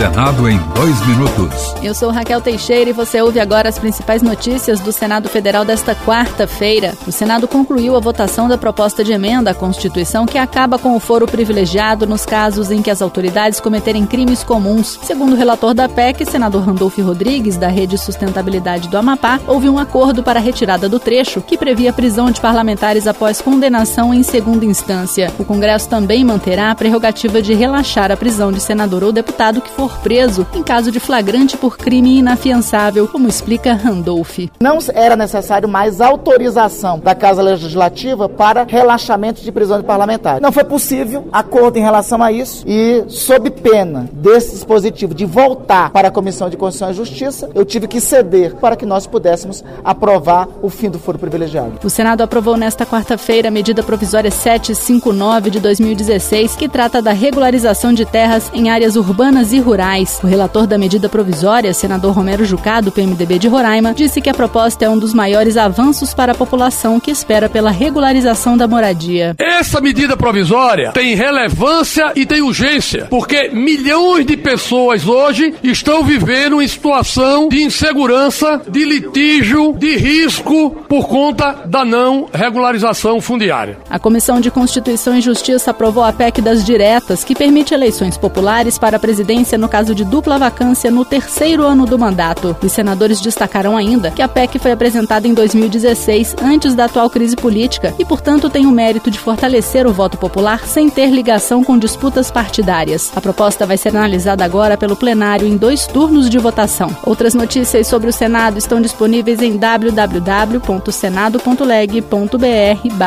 Senado em 2 minutos. Eu sou Raquel Teixeira e você ouve agora as principais notícias do Senado Federal desta quarta-feira. O Senado concluiu a votação da proposta de emenda à Constituição que acaba com o foro privilegiado nos casos em que as autoridades cometerem crimes comuns. Segundo o relator da PEC, senador Randolfo Rodrigues, da Rede Sustentabilidade do Amapá, houve um acordo para a retirada do trecho que previa a prisão de parlamentares após condenação em segunda instância. O Congresso também manterá a prerrogativa de relaxar a prisão de senador ou deputado que for preso em caso de flagrante por crime inafiançável, como explica Randolph. Não era necessário mais autorização da Casa Legislativa para relaxamento de prisão de parlamentares. Não foi possível acordo em relação a isso e, sob pena desse dispositivo de voltar para a Comissão de Constituição e Justiça, eu tive que ceder para que nós pudéssemos aprovar o fim do foro privilegiado. O Senado aprovou nesta quarta-feira a medida provisória 759 de 2016, que trata da regularização de terras em áreas urbanas e rurais. O relator da medida provisória, senador Romero Jucá, do PMDB de Roraima, disse que a proposta é um dos maiores avanços para a população que espera pela regularização da moradia. Essa medida provisória tem relevância e tem urgência, porque milhões de pessoas hoje estão vivendo em situação de insegurança, de litígio, de risco por conta da não regularização fundiária. A Comissão de Constituição e Justiça aprovou a PEC das diretas, que permite eleições populares para a presidência no caso de dupla vacância no terceiro ano do mandato. Os senadores destacaram ainda que a PEC foi apresentada em 2016, antes da atual crise política, e, portanto, tem o mérito de fortalecer o voto popular sem ter ligação com disputas partidárias. A proposta vai ser analisada agora pelo plenário em 2 turnos de votação. Outras notícias sobre o Senado estão disponíveis em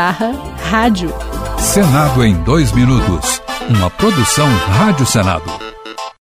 www.senado.leg.br/rádio. Senado em 2 minutos. Uma produção Rádio Senado.